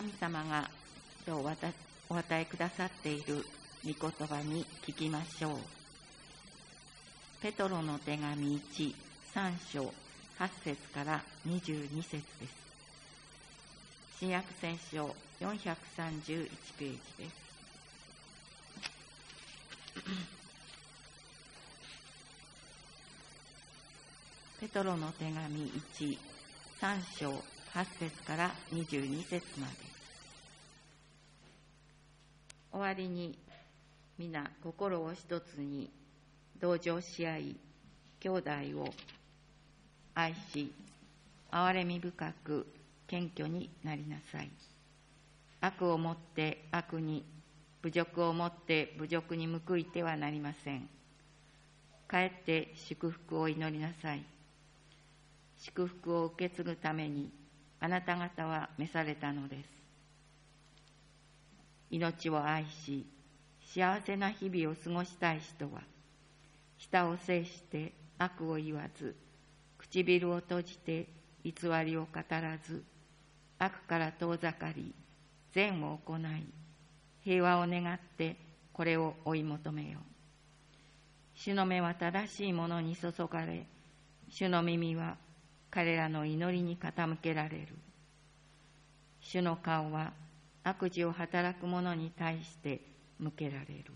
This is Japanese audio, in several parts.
神様が今日お与えくださっている御言葉に聞きましょう。ペトロの手紙1、3章8節から22節です。新約聖書431ページです。ペトロの手紙1、3章8節から22節まで。終わりに皆心を一つに同情し合い、兄弟を愛し、憐れみ深く謙虚になりなさい。悪をもって悪に、侮辱をもって侮辱に報いてはなりません。かえって祝福を祈りなさい。祝福を受け継ぐためにあなた方は召されたのです。命を愛し、幸せな日々を過ごしたい人は、舌を制して悪を言わず、唇を閉じて偽りを語らず、悪から遠ざかり、善を行い、平和を願ってこれを追い求めよう。主の目は正しいものに注がれ、主の耳は彼らの祈りに傾けられる。主の顔は悪事を働く者に対して向けられる。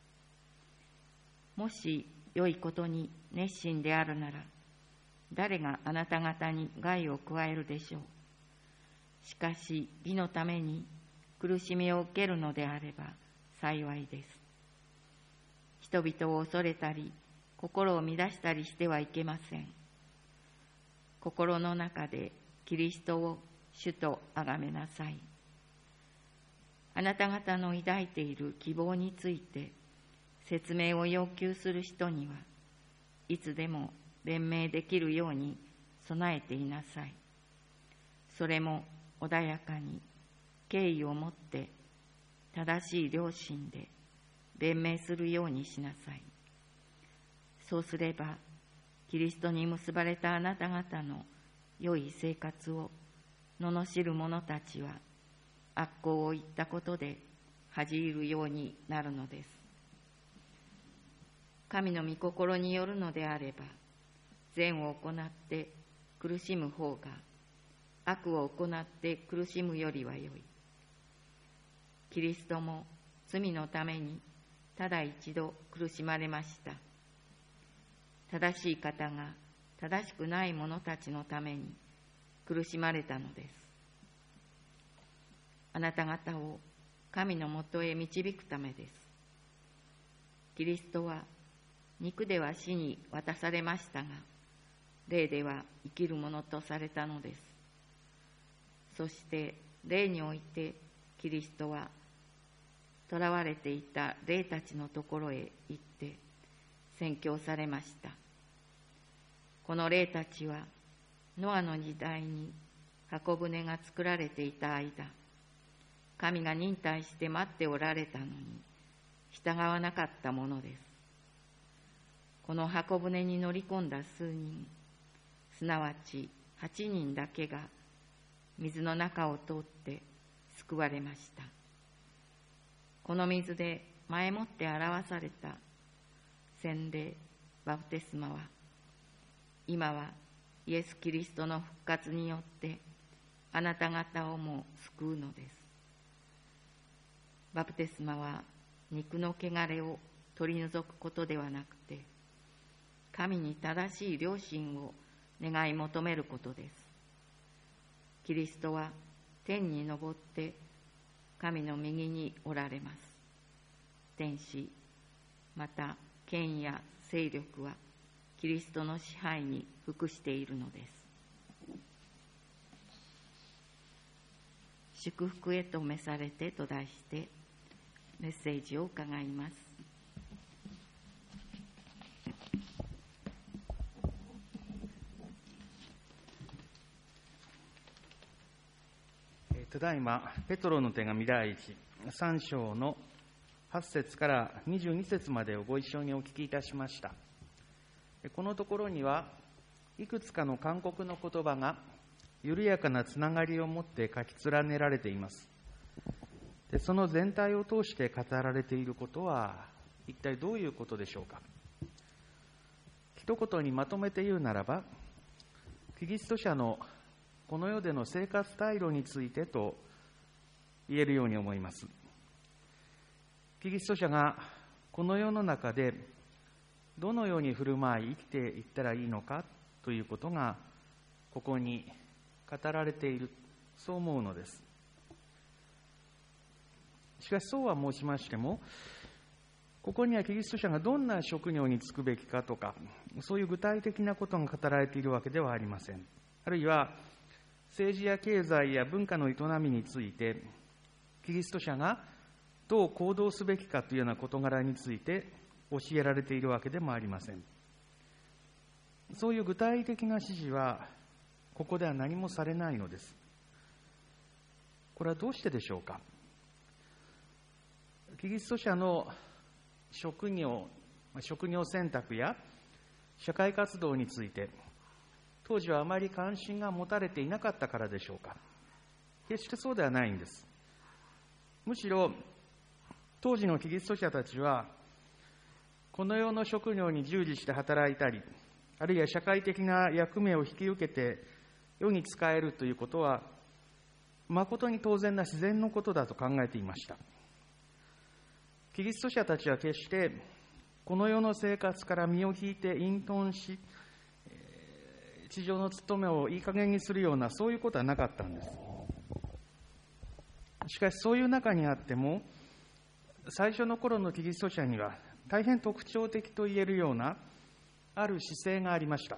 もし良いことに熱心であるなら、誰があなた方に害を加えるでしょう。しかし義のために苦しみを受けるのであれば幸いです。人々を恐れたり、心を乱したりしてはいけません。心の中でキリストを主と崇めなさい。あなた方の抱いている希望について説明を要求する人にはいつでも弁明できるように備えていなさい。それも穏やかに敬意を持って正しい良心で弁明するようにしなさい。そうすればキリストに結ばれたあなた方の良い生活を罵る者たちは悪行を言ったことで恥じるようになるのです。神の御心によるのであれば、善を行って苦しむ方が悪を行って苦しむよりはよい。キリストも罪のためにただ一度苦しまれました。正しい方が正しくない者たちのために苦しまれたのです。あなた方を神のもとへ導くためです。キリストは肉では死に渡されましたが、霊では生きるものとされたのです。そして霊においてキリストは囚われていた霊たちのところへ行って宣教されました。この霊たちはノアの時代に箱舟が作られていた間、神が忍耐して待っておられたのに従わなかったものです。この箱舟に乗り込んだ数人、すなわち8人だけが水の中を通って救われました。この水で前もって表された洗礼、バプテスマは、今はイエス・キリストの復活によってあなた方をも救うのです。バプテスマは肉の汚れを取り除くことではなくて、神に正しい良心を願い求めることです。キリストは天に昇って神の右におられます。天使、また権や勢力はキリストの支配に服しているのです。祝福へと召されてと題してメッセージを伺います。 ただいまペトロの手紙第3章の8節から22節までをご一緒にお聞きいたしました。このところにはいくつかの勧告の言葉が緩やかなつながりを持って書き連ねられています。 でその全体を通して語られていることは一体どういうことでしょうか。一言にまとめて言うならば、キリスト者のこの世での生活態度についてと言えるように思います。キリスト者がこの世の中でどのように振る舞い生きていったらいいのかということがここに語られている、そう思うのです。しかしそうは申しましても、ここにはキリスト者がどんな職業に就くべきかとか、そういう具体的なことが語られているわけではありません。あるいは政治や経済や文化の営みについて、キリスト者がどう行動すべきかというような事柄について教えられているわけでもありません。そういう具体的な指示はここでは何もされないのです。これはどうしてでしょうか。キリスト者の職業選択や社会活動について当時はあまり関心が持たれていなかったからでしょうか。決してそうではないんです。むしろ当時のキリスト者たちはこの世の職業に従事して働いたり、あるいは社会的な役目を引き受けて世に仕えるということは誠に当然な自然のことだと考えていました。キリスト者たちは決してこの世の生活から身を引いて隠遁し、地上の務めをいい加減にするようなそういうことはなかったんです。しかしそういう中にあっても、最初の頃のキリスト者には大変特徴的と言えるようなある姿勢がありました。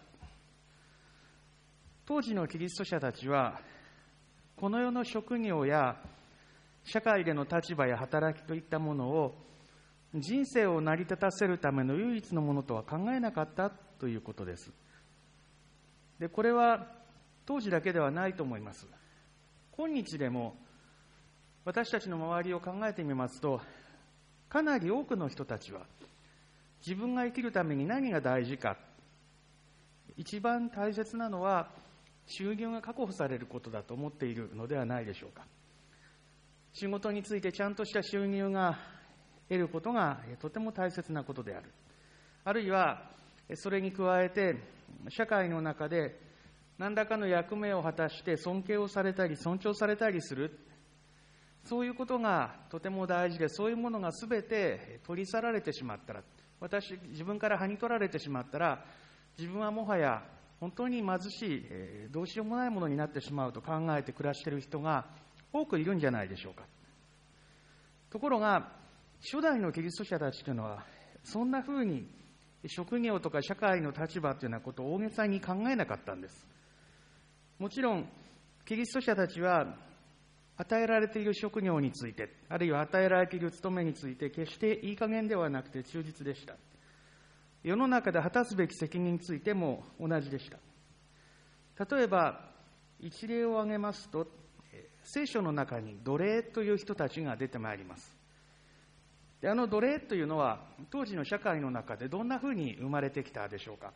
当時のキリスト者たちはこの世の職業や社会での立場や働きといったものを人生を成り立たせるための唯一のものとは考えなかったということです。で、これは当時だけではないと思います。今日でも私たちの周りを考えてみますと、かなり多くの人たちは自分が生きるために何が大事か、一番大切なのは収入が確保されることだと思っているのではないでしょうか。仕事についてちゃんとした収入が得ることがとても大切なことである。あるいはそれに加えて社会の中で何らかの役目を果たして尊敬をされたり尊重されたりする、そういうことがとても大事で、そういうものがすべて取り去られてしまったら、自分から剥ぎ取られてしまったら、自分はもはや本当に貧しい、どうしようもないものになってしまうと考えて暮らしている人が多くいるんじゃないでしょうか。ところが初代のキリスト者たちというのはそんなふうに職業とか社会の立場というようなことを大げさに考えなかったんです。もちろんキリスト者たちは与えられている職業について、あるいは与えられている務めについて決していい加減ではなくて忠実でした。世の中で果たすべき責任についても同じでした。例えば一例を挙げますと、聖書の中に奴隷という人たちが出てまいります。で、奴隷というのは当時の社会の中でどんなふうに生まれてきたでしょうか。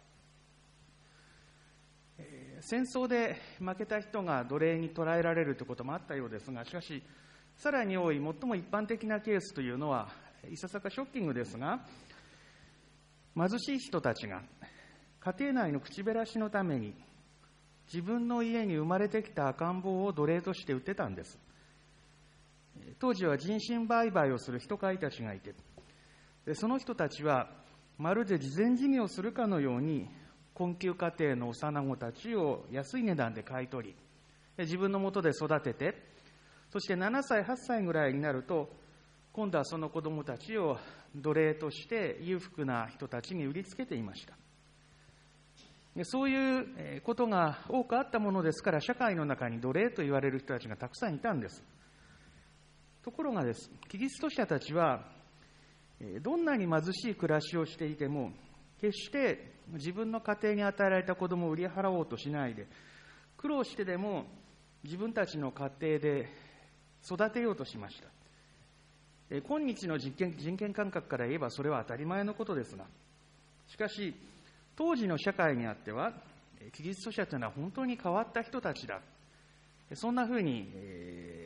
戦争で負けた人が奴隷に捕らえられるということもあったようですが、しかしさらに多い、最も一般的なケースというのは、いささかショッキングですが、貧しい人たちが家庭内の口減らしのために自分の家に生まれてきた赤ん坊を奴隷として売ってたんです。当時は人身売買をする人飼いたちがいて、その人たちはまるで慈善事業をするかのように困窮家庭の幼子たちを安い値段で買い取り、自分のもとで育てて、そして7歳8歳ぐらいになると今度はその子供たちを奴隷として裕福な人たちに売りつけていました。そういうことが多くあったものですから、社会の中に奴隷と言われる人たちがたくさんいたんです。ところがです、キリスト者たちはどんなに貧しい暮らしをしていても、決して自分の家庭に与えられた子供を売り払おうとしないで、苦労してでも自分たちの家庭で育てようとしました。今日の人権感覚から言えばそれは当たり前のことですが、しかし当時の社会にあってはキリスト者というのは本当に変わった人たちだ、そんなふうに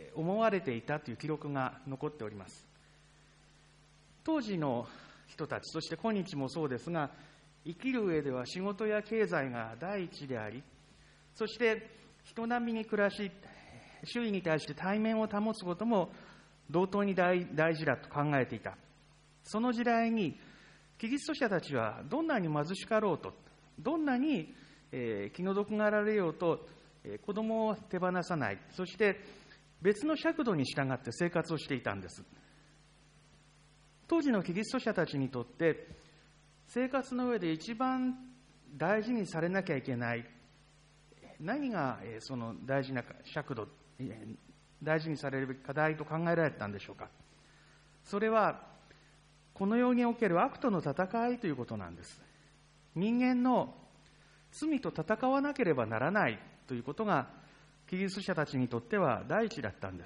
思われていたという記録が残っております。当時の人たち、そして今日もそうですが、生きる上では仕事や経済が第一であり、そして人並みに暮らし、周囲に対して体面を保つことも同等に大事だと考えていた。その時代にキリスト者たちはどんなに貧しかろうと、どんなに気の毒がられようと、子供を手放さない、そして別の尺度に従って生活をしていたんです。当時のキリスト者たちにとって生活の上で一番大事にされなきゃいけない、何がその大事な尺度、大事にされるべき課題と考えられたんでしょうか。それはこの世における悪との戦いということなんです。人間の罪と戦わなければならないということがキリスト者たちにとっては第一だったんです。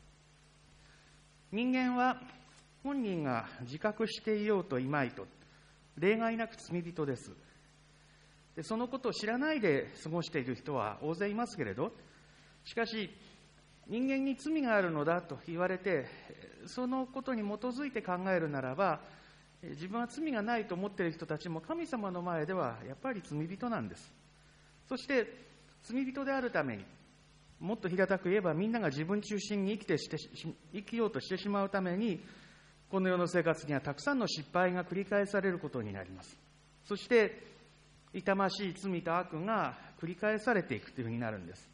人間は本人が自覚していようといまいと例外なく罪人です。でそのことを知らないで過ごしている人は大勢いますけれど、しかし人間に罪があるのだと言われて、そのことに基づいて考えるならば、自分は罪がないと思っている人たちも神様の前ではやっぱり罪人なんです。そして罪人であるために、もっと平たく言えばみんなが自分中心に生きようとしてしまうために、この世の生活にはたくさんの失敗が繰り返されることになります。そして痛ましい罪と悪が繰り返されていくというふうになるんです。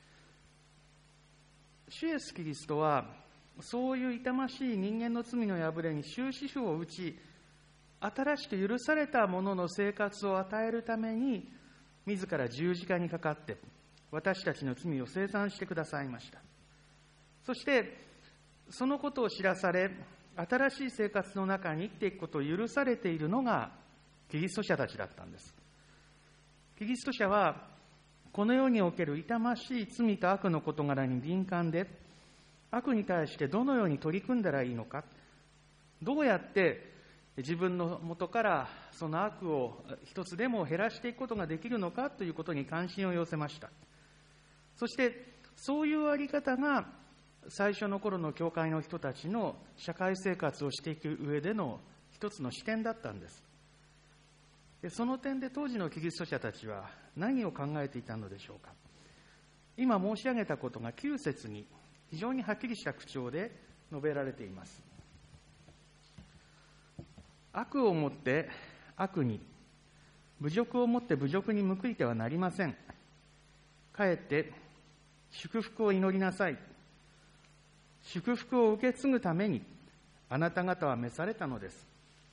主イエスキリストはそういう痛ましい人間の罪の破れに終止符を打ち、新しく許された者の生活を与えるために自ら十字架にかかって私たちの罪を清算してくださいました。そしてそのことを知らされ、新しい生活の中に生きていくことを許されているのがキリスト者たちだったんです。キリスト者はこの世における痛ましい罪と悪の事柄に敏感で、悪に対してどのように取り組んだらいいのか、どうやって自分の元からその悪を一つでも減らしていくことができるのかということに関心を寄せました。そしてそういうあり方が最初の頃の教会の人たちの社会生活をしていく上での一つの視点だったんです。でその点で当時のキリスト者たちは何を考えていたのでしょうか。今申し上げたことが9節に非常にはっきりした口調で述べられています。悪をもって悪に、侮辱をもって侮辱に報いてはなりません。かえって祝福を祈りなさい。祝福を受け継ぐためにあなた方は召されたのです。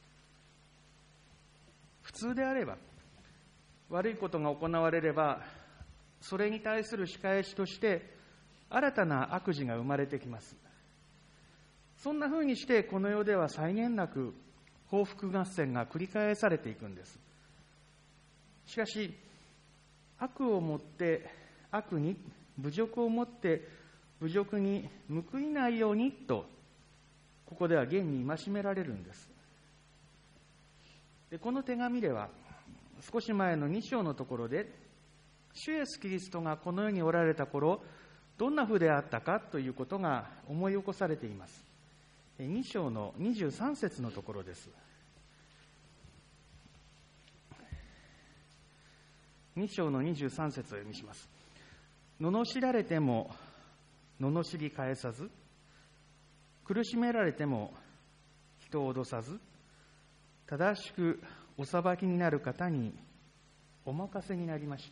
普通であれば、悪いことが行われれば、それに対する仕返しとして新たな悪事が生まれてきます。そんなふうにしてこの世では際限なく報復合戦が繰り返されていくんです。しかし悪をもって悪に、侮辱をもって侮辱に報いないようにと、ここでは厳に戒められるんです。でこの手紙では少し前の2章のところで、主イエスキリストがこの世におられた頃どんな風であったかということが思い起こされています。2章の23節のところです。2章の23節を読みします。罵られても罵り返さず、苦しめられても人を脅さず、正しくお裁きになる方にお任せになりました。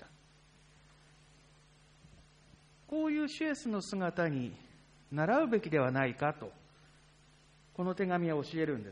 こういう主イエスの姿に習うべきではないかと、この手紙は教えるんです。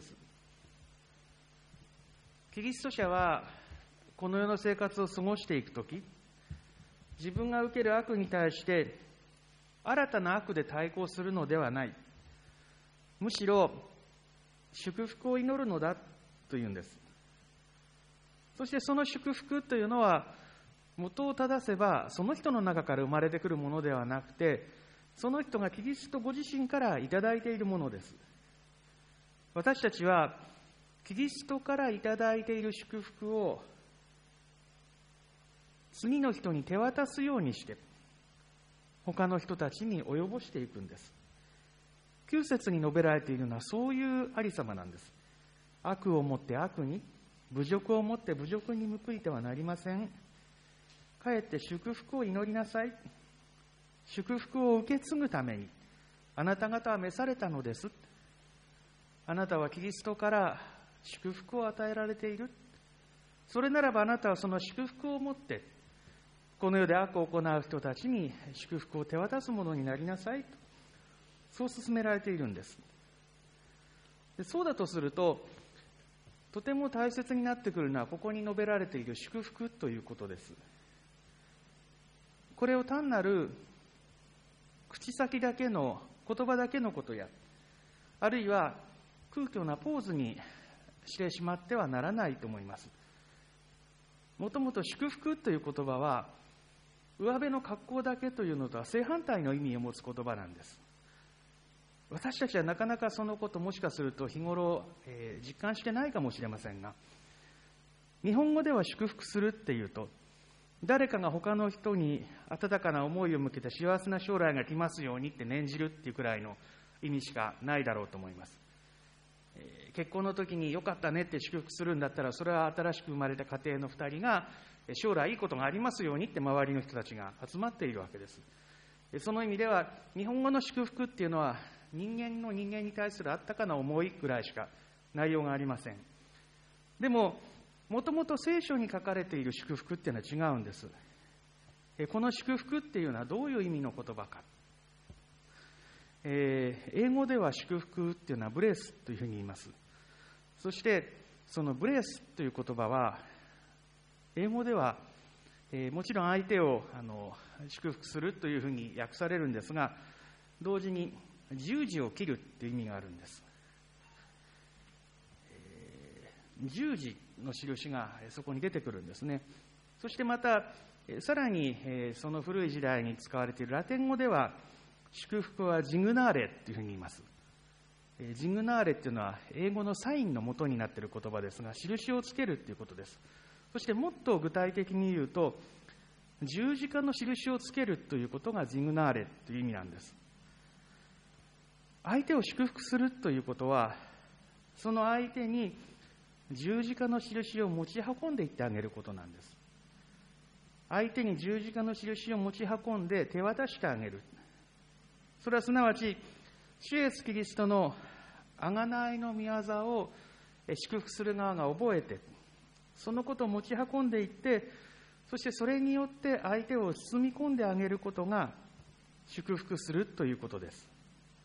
キリスト者はこの世の生活を過ごしていくとき、自分が受ける悪に対して新たな悪で対抗するのではない。むしろ祝福を祈るのだというんです。そしてその祝福というのは、元を正せばその人の中から生まれてくるものではなくて、その人がキリストご自身からいただいているものです。私たちはキリストからいただいている祝福を次の人に手渡すようにして、 他の人たちに及ぼしていくんです。9節に述べられているのはそういうありさまなんです。悪をもって悪に、侮辱をもって侮辱に報いてはなりません。かえって祝福を祈りなさい。祝福を受け継ぐためにあなた方は召されたのです。あなたはキリストから祝福を与えられている。それならばあなたはその祝福をもってこの世で悪を行う人たちに祝福を手渡すものになりなさいと、そう勧められているんです。そうだとすると、とても大切になってくるのはここに述べられている祝福ということです。これを単なる口先だけの言葉だけのことや、あるいは空虚なポーズにしてしまってはならないと思います。もともと祝福という言葉は上辺の格好だけというのとは正反対の意味を持つ言葉なんです。私たちはなかなかそのこともしかすると日頃、実感してないかもしれませんが、日本語では祝福するっていうと、誰かが他の人に温かな思いを向けて幸せな将来が来ますようにって念じるっていうくらいの意味しかないだろうと思います。結婚の時に良かったねって祝福するんだったら、それは新しく生まれた家庭の2人が将来いいことがありますようにって周りの人たちが集まっているわけです。その意味では日本語の祝福っていうのは人間の人間に対するあったかな思いくらいしか内容がありません。でももともと聖書に書かれている祝福っていうのは違うんです。この祝福っていうのはどういう意味の言葉か。英語では祝福っていうのはブレスというふうに言います。そしてそのブレスという言葉は英語では、もちろん相手を祝福するというふうに訳されるんですが、同時に十字を切るという意味があるんです。十字の印がそこに出てくるんですね。そしてまたさらにその古い時代に使われているラテン語では祝福はジグナーレというふうに言います。ジグナーレというのは英語のサインの元になっている言葉ですが、印をつけるということです。そしてもっと具体的に言うと、十字架の印をつけるということがジグナーレという意味なんです。相手を祝福するということは、その相手に十字架の印を持ち運んでいってあげることなんです。相手に十字架の印を持ち運んで手渡してあげる。それはすなわち主イエスキリストの贖いの御業を祝福する側が覚えて、そのことを持ち運んでいって、そしてそれによって相手を包み込んであげることが祝福するということです。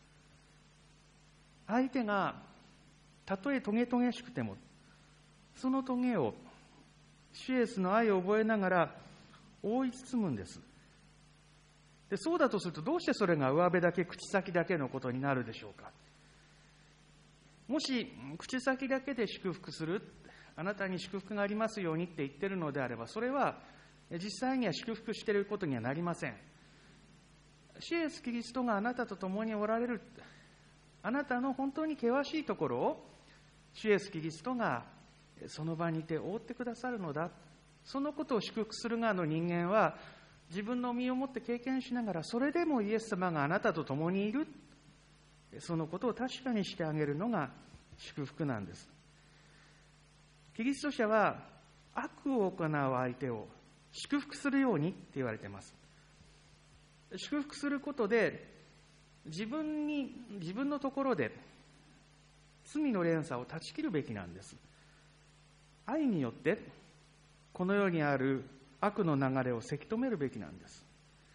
相手がたとえトゲトゲしくても、そのトゲを主イエスの愛を覚えながら覆い包むんです。で、そうだとするとどうしてそれが上辺だけ口先だけのことになるでしょうか。もし口先だけで祝福する、あなたに祝福がありますようにって言ってるのであれば、それは実際には祝福していることにはなりません。主イエスキリストがあなたと共におられる、あなたの本当に険しいところを主イエスキリストがその場にいて覆ってくださるのだ。そのことを祝福する側の人間は自分の身をもって経験しながら、それでもイエス様があなたと共にいる、そのことを確かにしてあげるのが祝福なんです。キリスト者は悪を行う相手を祝福するようにって言われています。祝福することで自分のところで罪の連鎖を断ち切るべきなんです。愛によってこの世にある悪の流れをせき止めるべきなんです。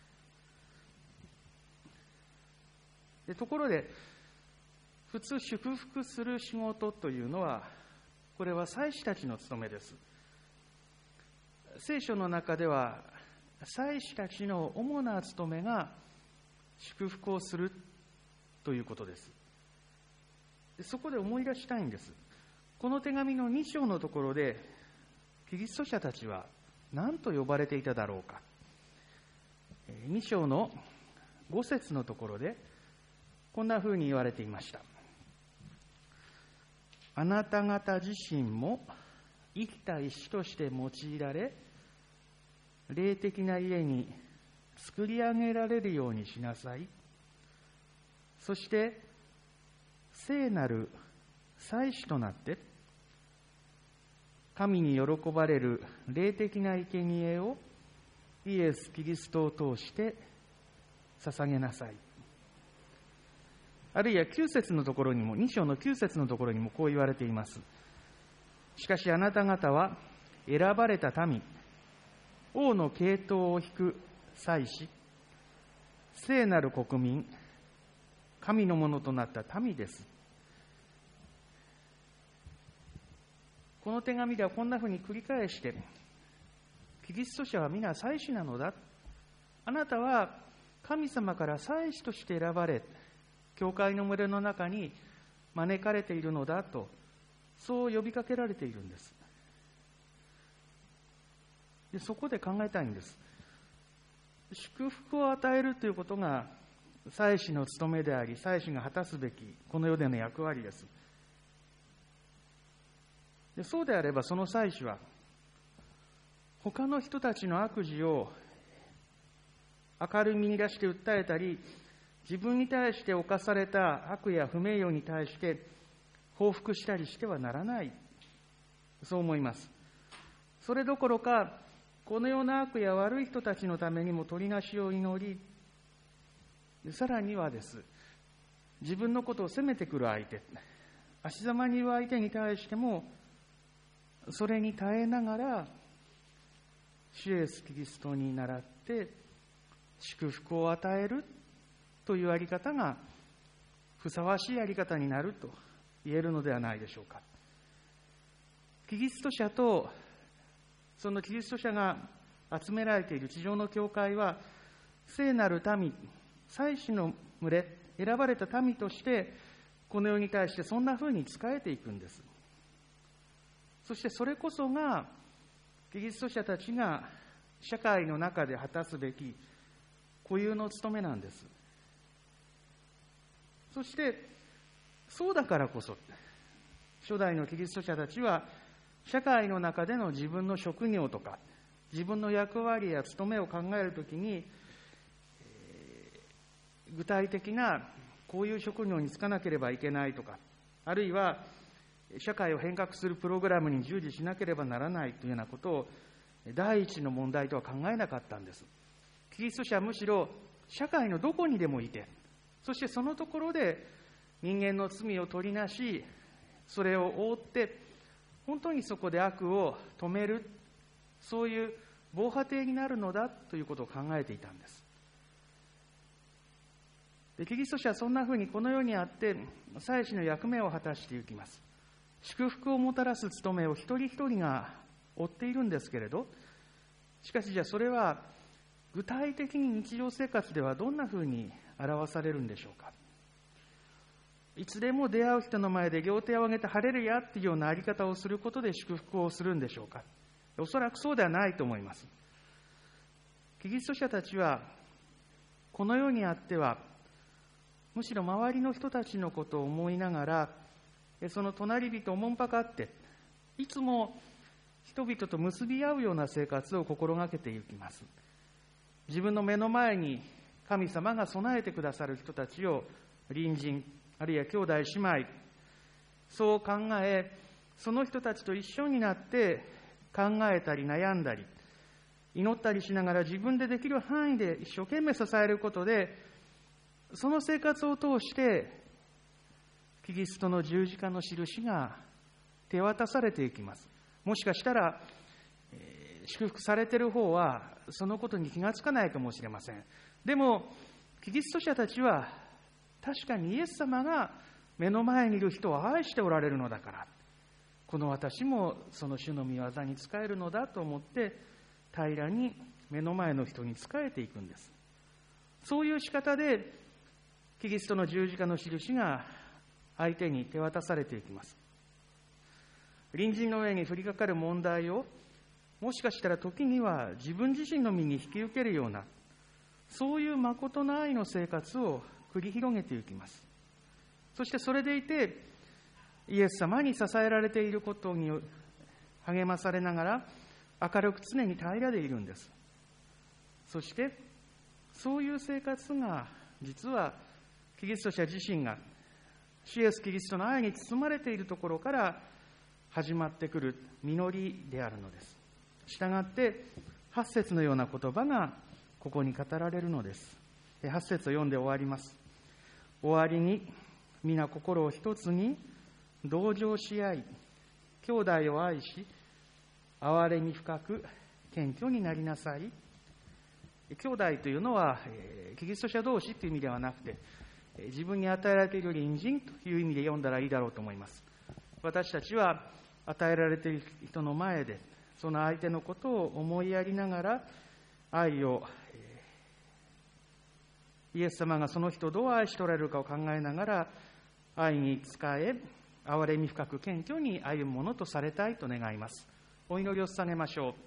ところで普通祝福する仕事というのは、これは祭司たちの務めです。聖書の中では祭司たちの主な務めが祝福をするということです。そこで思い出したいんです。この手紙の2章のところでキリスト者たちは何と呼ばれていただろうか。2章の5節のところでこんなふうに言われていました。あなた方自身も生きた石として用いられ、霊的な家に作り上げられるようにしなさい。そして聖なる祭司となって神に喜ばれる霊的な生贄をイエス・キリストを通して捧げなさい。あるいは9節のところにも、2章の9節のところにもこう言われています。しかしあなた方は選ばれた民、王の系統を引く祭司、聖なる国民、神のものとなった民です。この手紙ではこんなふうに繰り返して、キリスト者は皆祭司なのだ。あなたは神様から祭司として選ばれ、教会の群れの中に招かれているのだと、そう呼びかけられているんです。で、そこで考えたいんです。祝福を与えるということが祭司の務めであり、祭司が果たすべきこの世での役割です。で、そうであればその祭司は他の人たちの悪事を明るみに出して訴えたり、自分に対して犯された悪や不名誉に対して報復したりしてはならない、そう思います。それどころか、このような悪や悪い人たちのためにも取りなしを祈り、さらにはです、自分のことを責めてくる相手、足ざまに言う相手に対してもそれに耐えながら主イエスキリストに倣って祝福を与えるというあり方がふさわしいあり方になると言えるのではないでしょうか。キリスト者とそのキリスト者が集められている地上の教会は、聖なる民、祭司の群れ、選ばれた民としてこの世に対してそんなふうに仕えていくんです。そしてそれこそがキリスト者たちが社会の中で果たすべき固有の務めなんです。そしてそうだからこそ初代のキリスト者たちは社会の中での自分の職業とか自分の役割や務めを考えるときに、具体的なこういう職業に就かなければいけないとか、あるいは社会を変革するプログラムに従事しなければならないというようなことを第一の問題とは考えなかったんです。キリスト者はむしろ社会のどこにでもいて、そしてそのところで人間の罪を取りなし、それを覆って本当にそこで悪を止める、そういう防波堤になるのだということを考えていたんです。で、キリスト者はそんなふうにこの世にあって祭司の役目を果たしていきます。祝福をもたらす務めを一人一人が負っているんですけれど、しかしじゃあそれは具体的に日常生活ではどんなふうに表されるんでしょうか。いつでも出会う人の前で両手を上げてハレルヤっていうようなあり方をすることで祝福をするんでしょうか。おそらくそうではないと思います。キリスト者たちはこの世にあってはむしろ周りの人たちのことを思いながら、その隣人をおもんぱかっていつも人々と結び合うような生活を心がけていきます。自分の目の前に神様が備えてくださる人たちを隣人、あるいは兄弟姉妹、そう考え、その人たちと一緒になって考えたり悩んだり祈ったりしながら自分でできる範囲で一生懸命支えることで、その生活を通してキリストの十字架の印が手渡されていきます。もしかしたら、祝福されている方はそのことに気がつかないかもしれません。でもキリスト者たちは確かにイエス様が目の前にいる人を愛しておられるのだから、この私もその主の御業に仕えるのだと思って平らに目の前の人に仕えていくんです。そういう仕方でキリストの十字架の印が相手に手渡されていきます。隣人の上に降りかかる問題をもしかしたら時には自分自身の身に引き受けるような、そういう誠の愛の生活を繰り広げていきます。そしてそれでいてイエス様に支えられていることに励まされながら明るく常に平らでいるんです。そしてそういう生活が実はキリスト者自身が主イエスキリストの愛に包まれているところから始まってくる実りであるのです。したがって8節のような言葉がここに語られるのです。8節を読んで終わります。終わりに皆心を一つに同情し合い、兄弟を愛し、憐れみ深く謙虚になりなさい。兄弟というのはキリスト者同士という意味ではなくて、自分に与えられている隣人という意味で読んだらいいだろうと思います。私たちは与えられている人の前でその相手のことを思いやりながら愛を、イエス様がその人をどう愛しておられるかを考えながら愛に仕え、憐れみ深く謙虚に歩むものとされたいと願います。お祈りを捧げましょう。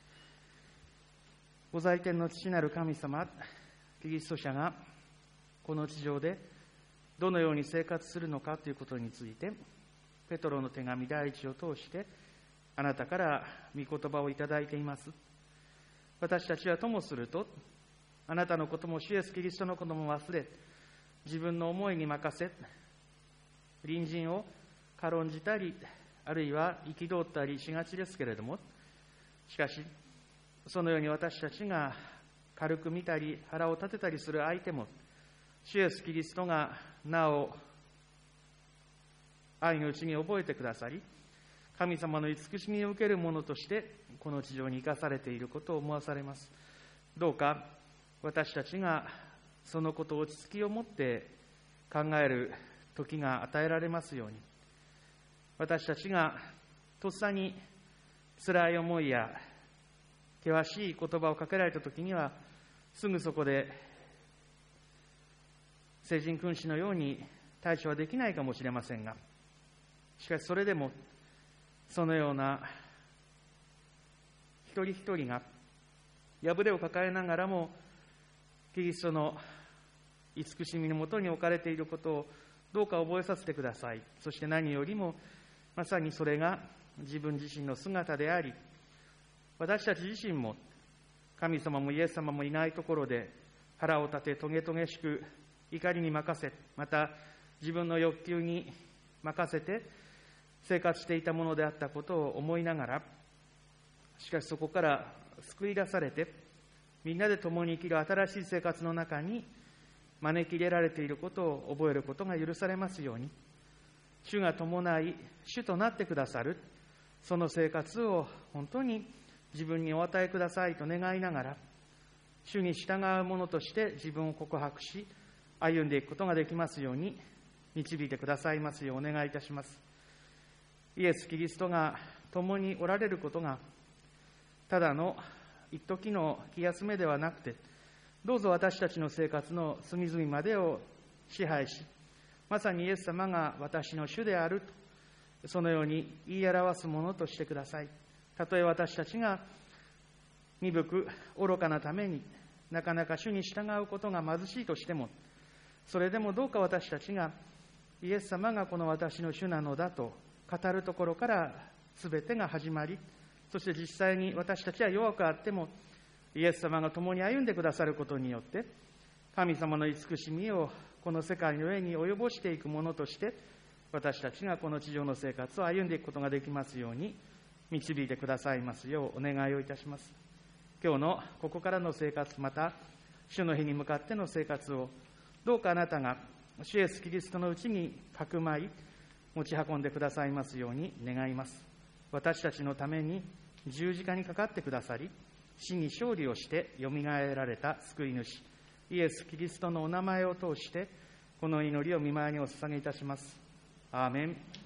ご在天の父なる神様、キリスト者がこの地上でどのように生活するのかということについて、ペトロの手紙第一を通してあなたから御言葉をいただいています。私たちはともすると、あなたのことも主イエスキリストのことも忘れ、自分の思いに任せ、隣人を軽んじたり、あるいは憤ったりしがちですけれども、しかしそのように私たちが軽く見たり腹を立てたりする相手も、主イエスキリストがなお愛のうちに覚えてくださり、神様の慈しみを受ける者としてこの地上に生かされていることを思わされます。どうか私たちがそのことを落ち着きを持って考える時が与えられますように、私たちがとっさに辛い思いや険しい言葉をかけられた時には、すぐそこで聖人君子のように対処はできないかもしれませんが、しかしそれでもそのような一人一人が破れを抱えながらもキリストの慈しみのもとに置かれていることをどうか覚えさせてください。そして何よりもまさにそれが自分自身の姿であり、私たち自身も神様もイエス様もいないところで腹を立てトゲトゲしく怒りに任せ、また自分の欲求に任せて生活していたものであったことを思いながら、しかしそこから救い出されてみんなで共に生きる新しい生活の中に招き入れられていることを覚えることが許されますように、主が伴い主となってくださるその生活を本当に自分にお与えくださいと願いながら、主に従う者として自分を告白し歩んでいくことができますように導いてくださいますようお願いいたします。イエス・キリストが共におられることがただの一時の気休めではなくて、どうぞ私たちの生活の隅々までを支配し、まさにイエス様が私の主であるとそのように言い表すものとしてください。たとえ私たちが鈍く愚かなためになかなか主に従うことが貧しいとしても、それでもどうか私たちがイエス様がこの私の主なのだと語るところから全てが始まり、そして実際に私たちは弱くあってもイエス様が共に歩んでくださることによって神様の慈しみをこの世界の上に及ぼしていくものとして私たちがこの地上の生活を歩んでいくことができますように導いてくださいますようお願いをいたします。今日のここからの生活、また主の日に向かっての生活をどうかあなたが主イエスキリストのうちにかくまい持ち運んでくださいますように願います。私たちのために十字架にかかってくださり死に勝利をしてよみがえられた救い主イエスキリストのお名前を通してこの祈りを御前にお捧げいたします。アーメン。